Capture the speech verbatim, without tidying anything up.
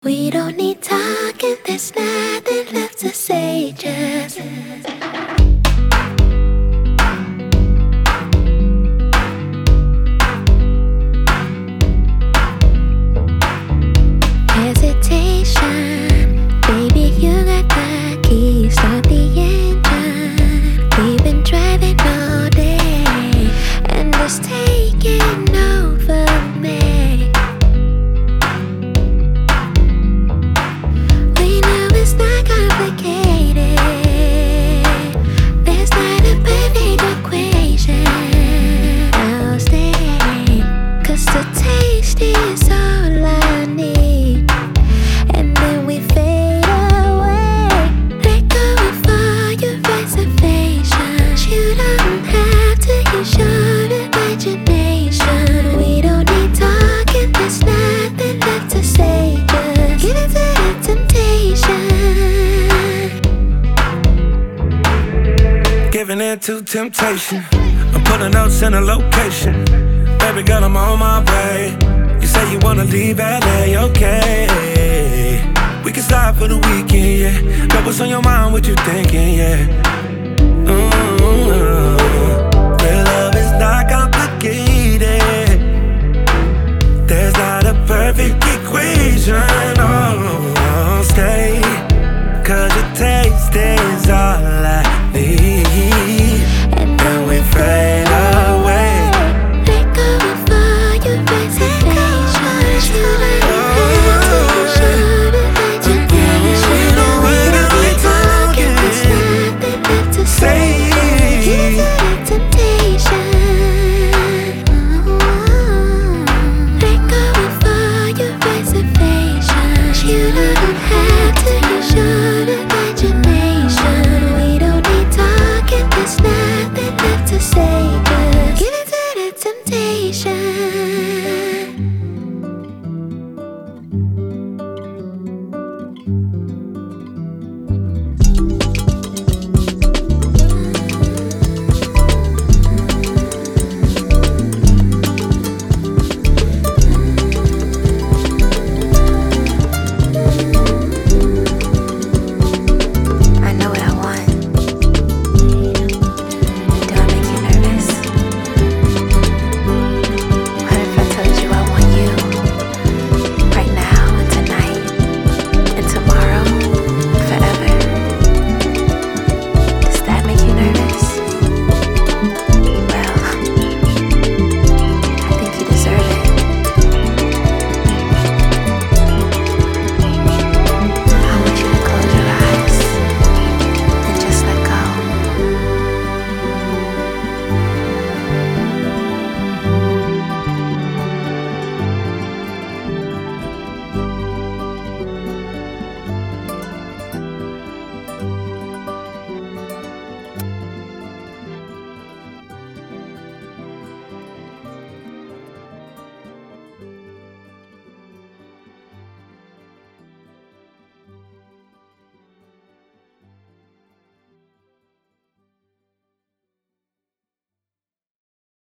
We don't need talking, there's nothing left to say, just hesitation. Baby, you got the keys, start the engine. We've been driving all day, and it's taking over me. We know it's not complicated, there's not a perfect equation. I'll stay, cause the taste is all I need. And then we fade away. Let go of all your reservations. You don't have to use your imagination. We don't need talking, there's nothing left to say. Just give it to the temptation. Giving in to temptation. I'm putting notes in a location. Baby girl, I'm on my way. You say you wanna leave L A, okay. We can slide for the weekend, yeah. Know what's on your mind, what you thinking, yeah. Mm-hmm. Real love is not complicated, there's not a perfect equation. Oh, stay, cause your taste is all I need. And then we fade away. let go of all your reservations. You don't have to use your imagination. We don't need talking, there's nothing left to say. Give it to the temptation. Let go of all your reservations. You don't